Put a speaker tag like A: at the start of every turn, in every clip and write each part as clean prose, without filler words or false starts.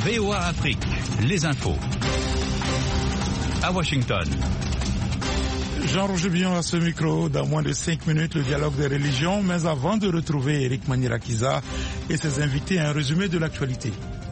A: VOA Afrique, les infos. À Washington.
B: Jean-Roger Billon à ce micro. Dans moins de 5 minutes, le dialogue des religions. Mais avant de retrouver Eric Manirakiza et ses invités, un résumé de l'actualité.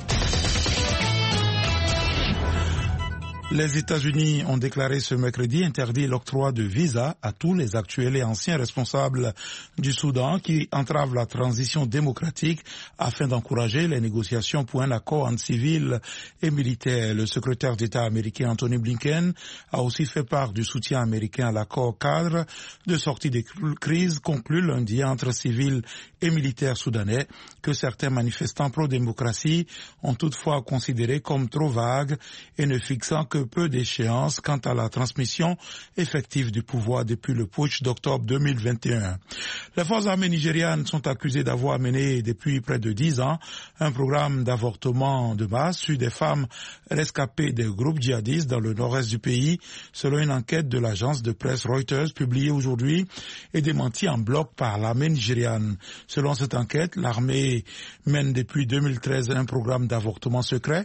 B: Les États-Unis ont déclaré ce mercredi interdit l'octroi de visa à tous les actuels et anciens responsables du Soudan qui entravent la transition démocratique afin d'encourager les négociations pour un accord entre civils et militaires. Le secrétaire d'État américain Anthony Blinken a aussi fait part du soutien américain à l'accord cadre de sortie des crises conclu lundi entre civils et militaires soudanais que certains manifestants pro-démocratie ont toutefois considéré comme trop vague et ne fixant que peu d'échéances quant à la transmission effective du pouvoir depuis le putsch d'octobre 2021. Les forces armées nigérianes sont accusées d'avoir mené depuis près de 10 ans un programme d'avortement de masse sur des femmes rescapées des groupes djihadistes dans le nord-est du pays, selon une enquête de l'agence de presse Reuters publiée aujourd'hui et démentie en bloc par l'armée nigériane. Selon cette enquête, l'armée mène depuis 2013 un programme d'avortement secret,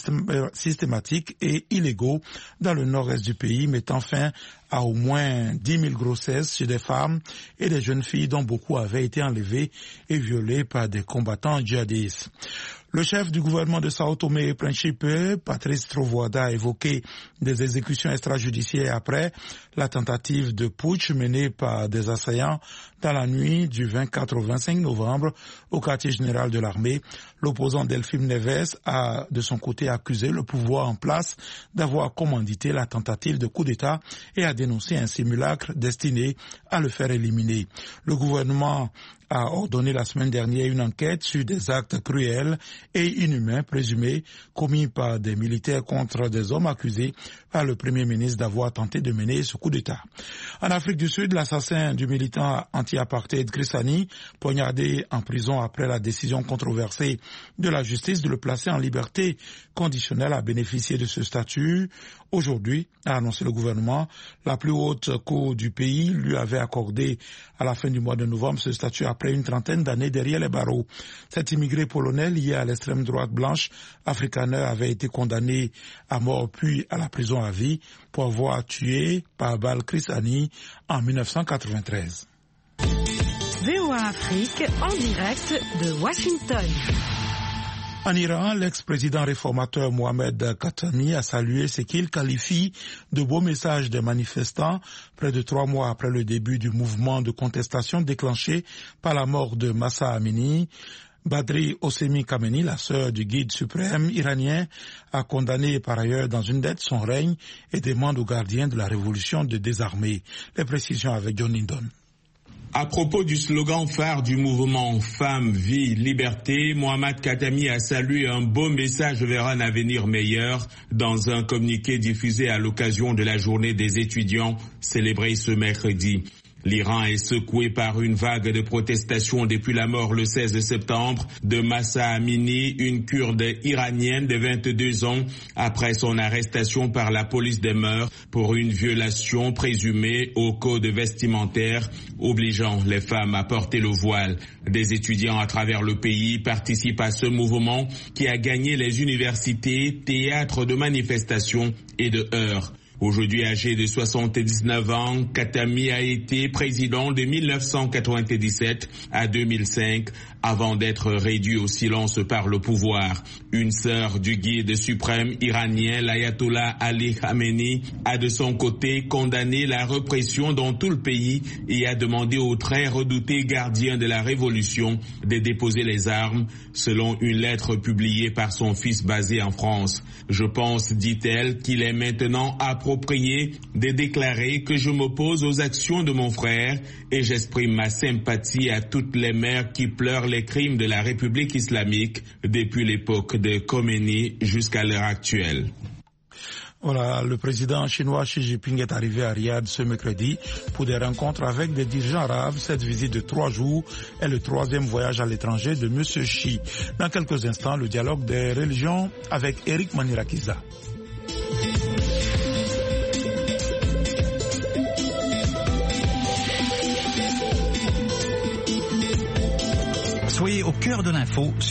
B: systématique et illégaux dans le nord-est du pays, mettant fin à au moins 10 000 grossesses chez des femmes et des jeunes filles dont beaucoup avaient été enlevées et violées par des combattants djihadistes. Le chef du gouvernement de Sao Tomé et Principe, Patrice Trovoada, a évoqué des exécutions extrajudiciaires après la tentative de putsch menée par des assaillants dans la nuit du 24 au 25 novembre au quartier général de l'armée. L'opposant Delphine Neves a de son côté accusé le pouvoir en place d'avoir commandité la tentative de coup d'État et a dénoncé un simulacre destiné à le faire éliminer. Le gouvernement a ordonné la semaine dernière une enquête sur des actes cruels et inhumains présumés commis par des militaires contre des hommes accusés par le Premier ministre d'avoir tenté de mener ce coup d'État. En Afrique du Sud, l'assassin du militant anti-apartheid Chris Hani, poignardé en prison après la décision controversée de la justice de le placer en liberté conditionnelle, a bénéficié de ce statut. Aujourd'hui, a annoncé le gouvernement, la plus haute cour du pays lui avait accordé à la fin du mois de novembre ce statut après une trentaine d'années derrière les barreaux. Cet immigré polonais lié à l'extrême droite blanche afrikaner avait été condamné à mort puis à la prison à vie pour avoir tué par balle Chris Hani en 1993.
C: VOA Afrique en direct de Washington.
B: En Iran, l'ex-président réformateur Mohamed Khatami a salué ce qu'il qualifie de beaux messages des manifestants près de 3 mois après le début du mouvement de contestation déclenché par la mort de Mahsa Amini. Badri Hosseini Khamenei, la sœur du guide suprême iranien, a condamné par ailleurs dans une lettre son règne et demande aux gardiens de la révolution de désarmer. Les précisions avec John Lindon.
D: À propos du slogan phare du mouvement Femmes, Vie, Liberté, Mohamed Khatami a salué un beau message vers un avenir meilleur dans un communiqué diffusé à l'occasion de la journée des étudiants célébrée ce mercredi. L'Iran est secoué par une vague de protestations depuis la mort le 16 septembre de Mahsa Amini, une Kurde iranienne de 22 ans, après son arrestation par la police des mœurs pour une violation présumée au code vestimentaire obligeant les femmes à porter le voile. Des étudiants à travers le pays participent à ce mouvement qui a gagné les universités, théâtres de manifestations et de heurts. Aujourd'hui âgé de 79 ans, Khatami a été président de 1997 à 2005 avant d'être réduit au silence par le pouvoir. Une sœur du guide suprême iranien, l'ayatollah Ali Khamenei, a de son côté condamné la répression dans tout le pays et a demandé aux très redoutés gardiens de la révolution de déposer les armes, selon une lettre publiée par son fils basé en France. Je pense, dit-elle, qu'il est maintenant approprié de déclarer que je m'oppose aux actions de mon frère et j'exprime ma sympathie à toutes les mères qui pleurent les crimes de la République islamique depuis l'époque de Khomeini jusqu'à l'heure actuelle.
B: Voilà, le président chinois Xi Jinping est arrivé à Riyad ce mercredi pour des rencontres avec des dirigeants arabes. Cette visite de 3 jours est le 3e voyage à l'étranger de M. Xi. Dans quelques instants, le dialogue des religions avec Eric Manirakiza.
A: Soyez au cœur de l'info.